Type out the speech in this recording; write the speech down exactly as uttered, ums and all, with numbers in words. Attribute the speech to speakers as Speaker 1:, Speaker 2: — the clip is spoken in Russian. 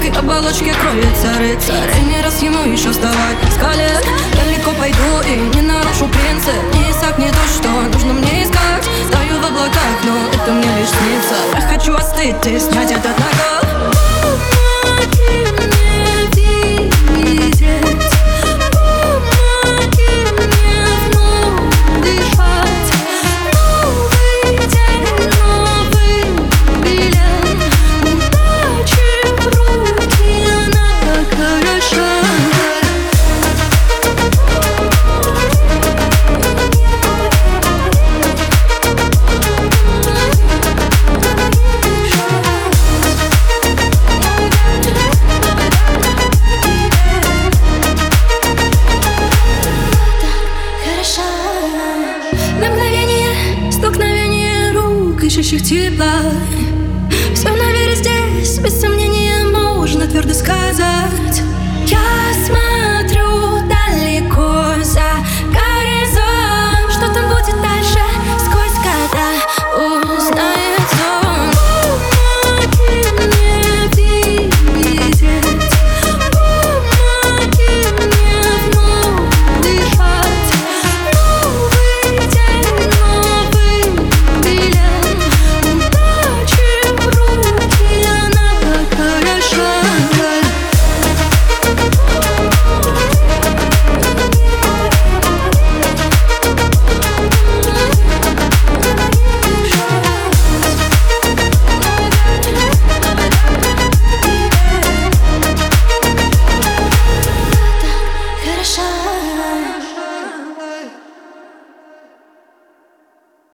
Speaker 1: гладкой оболочке кроется рыцарь, и не раз ему еще вставать на скале. Далеко пойду и не нарушу принцип, не иссякнет то, что нужно мне искать. Стою в облаках, но это мне лишь снится. Я хочу остыть и снять этот накал.